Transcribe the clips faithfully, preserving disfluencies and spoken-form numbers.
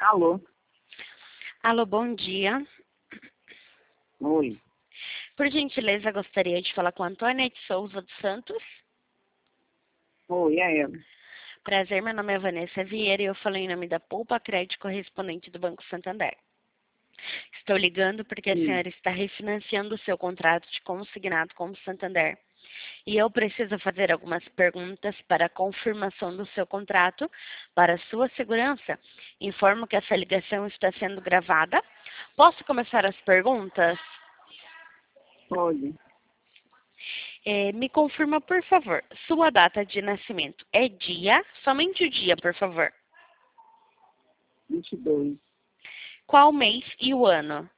Alô? Alô, bom dia. Oi. Por gentileza, gostaria de falar com a Antônia de Souza dos Santos. Oi, é ela. Prazer, meu nome é Vanessa Vieira e eu falo em nome da Poupa Crédito correspondente do Banco Santander. Estou ligando porque a Sim. senhora está refinanciando o seu contrato de consignado com o Santander. E eu preciso fazer algumas perguntas para a confirmação do seu contrato. Para sua segurança, informo que essa ligação está sendo gravada. Posso começar as perguntas? Pode. É, me confirma, por favor, sua data de nascimento é dia? Somente o dia, por favor. vinte e dois. Qual mês e o ano?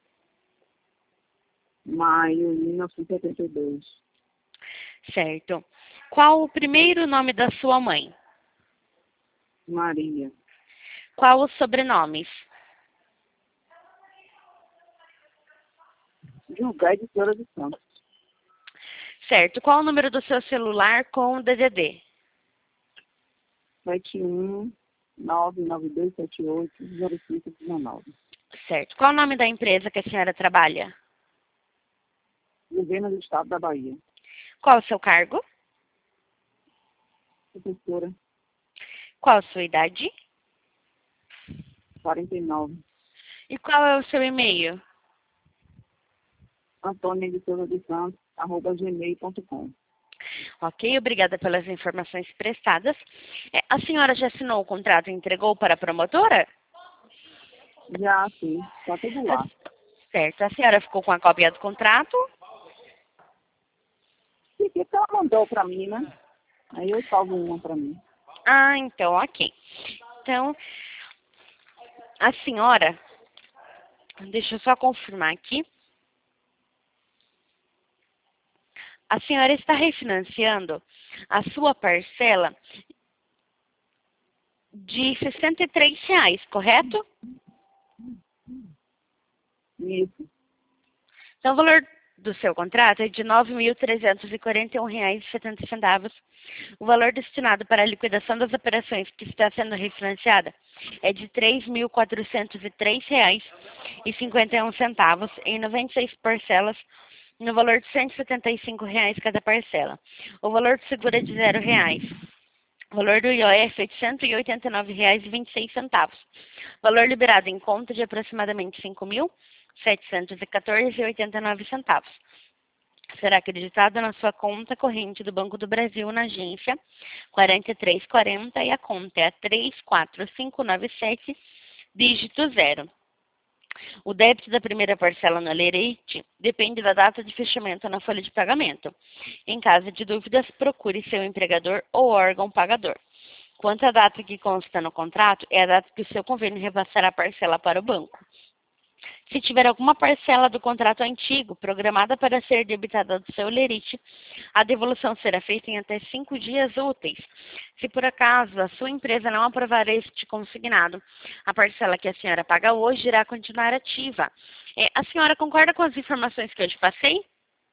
Maio de mil novecentos e setenta e dois. Certo. Qual o primeiro nome da sua mãe? Maria. Qual os sobrenomes? Julgai de Flora de Santos. Certo. Qual o número do seu celular com o D D D? sete um nove nove dois sete oito zero cinco um nove. Certo. Qual o nome da empresa que a senhora trabalha? Governo do Estado da Bahia. Qual o seu cargo? Professora. Qual a sua idade? quarenta e nove. E qual é o seu e-mail? Antônia de Souza de Santos, arroba gmail ponto com. Ok, obrigada pelas informações prestadas. É, a senhora já assinou o contrato e entregou para a promotora? Já, sim. Tá tudo lá. Certo. A senhora ficou com a cópia do contrato? E o que que ela mandou pra mim, né? Aí eu salvo uma pra mim. Ah, então, ok. Então, a senhora, deixa eu só confirmar aqui. A senhora está refinanciando a sua parcela de sessenta e três reais, correto? Isso. Então, o valor do seu contrato é de nove mil trezentos e quarenta e um reais e setenta centavos. O valor destinado para a liquidação das operações que está sendo refinanciada é de três mil quatrocentos e três reais e cinquenta e um centavos em noventa e seis parcelas, no valor de cento e setenta e cinco reais cada parcela. O valor do seguro é de zero reais. O valor do I O F é de cento e oitenta e nove reais e vinte e seis centavos. Valor liberado em conta de aproximadamente cinco mil setecentos e quatorze reais e oitenta e nove centavos. Será acreditado na sua conta corrente do Banco do Brasil na agência quarenta e três quarenta e a conta é a três quatro cinco nove sete, dígito zero. O débito da primeira parcela no lerite depende da data de fechamento na folha de pagamento. Em caso de dúvidas, procure seu empregador ou órgão pagador. Quanto à data que consta no contrato, é a data que o seu convênio repassará a parcela para o banco. Se tiver alguma parcela do contrato antigo programada para ser debitada do seu lerite, a devolução será feita em até cinco dias úteis. Se por acaso a sua empresa não aprovar este consignado, a parcela que a senhora paga hoje irá continuar ativa. É, a senhora concorda com as informações que eu te passei?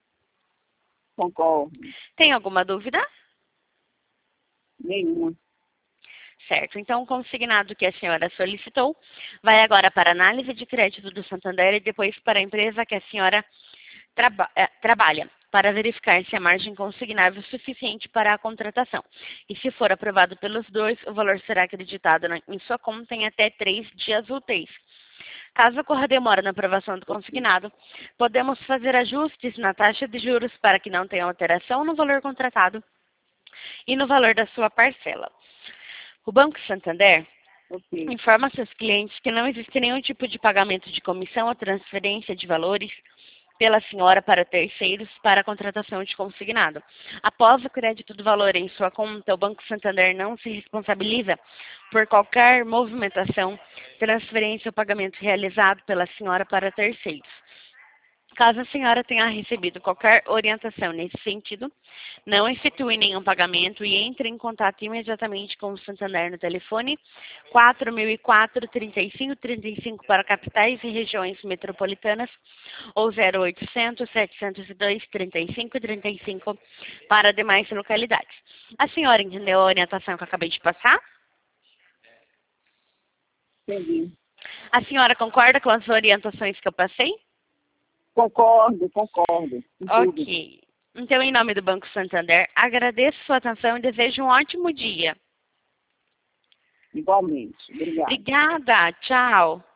Concordo. Tem alguma dúvida? Nenhuma. Certo. Então, o consignado que a senhora solicitou vai agora para a análise de crédito do Santander e depois para a empresa que a senhora traba eh, trabalha, para verificar se a margem consignável é suficiente para a contratação. E se for aprovado pelos dois, o valor será acreditado na, em sua conta em até três dias úteis. Caso ocorra demora na aprovação do consignado, podemos fazer ajustes na taxa de juros para que não tenha alteração no valor contratado e no valor da sua parcela. O Banco Santander Ok. informa seus clientes que não existe nenhum tipo de pagamento de comissão ou transferência de valores pela senhora para terceiros para a contratação de consignado. Após o crédito do valor em sua conta, o Banco Santander não se responsabiliza por qualquer movimentação, transferência ou pagamento realizado pela senhora para terceiros. Caso a senhora tenha recebido qualquer orientação nesse sentido, não efetue nenhum pagamento e entre em contato imediatamente com o Santander no telefone quatro mil e quatro, trinta e cinco trinta e cinco para capitais e regiões metropolitanas ou zero oitocentos, setecentos e dois, trinta e cinco trinta e cinco para demais localidades. A senhora entendeu a orientação que eu acabei de passar? Entendi. A senhora concorda com as orientações que eu passei? Concordo, concordo. com tudo. Ok. Então, em nome do Banco Santander, agradeço sua atenção e desejo um ótimo dia. Igualmente. Obrigada. Obrigada. Tchau.